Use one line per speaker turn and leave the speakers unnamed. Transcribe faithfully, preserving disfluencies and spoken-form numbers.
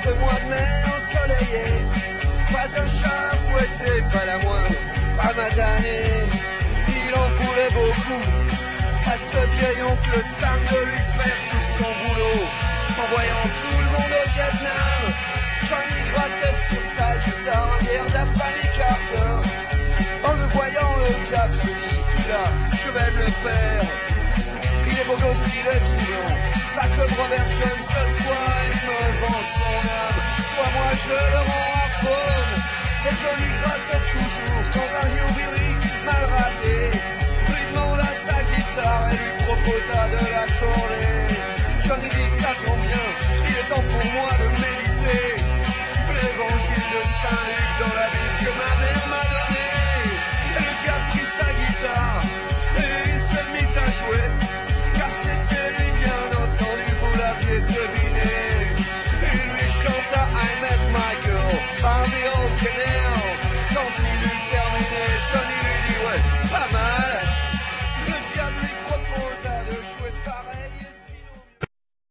ce mois de mai ensoleillé. Pas un chat fouetté, pas la moindre ramadannée. Il en voulait beaucoup à ce vieil oncle Sam de lui faire tout son boulot. En voyant tout le monde au Vietnam, Johnny grattait sur sa guitare en guerre de la famille Carter. En le voyant le cap se dit, celui-là, je vais me le faire. Il est beau gosse, il est tout blanc, pas comme Robert Johnson. Soit il me vend son âme, soit moi je le rends à faune. Et Johnny grattait toujours quand un hillbilly mal rasé lui demanda sa guitare et lui proposa de l'accorder. Johnny dit, ça tombe bien, il est temps pour moi de méditer l'évangile de Saint Luc dans la Bible que ma mère m'a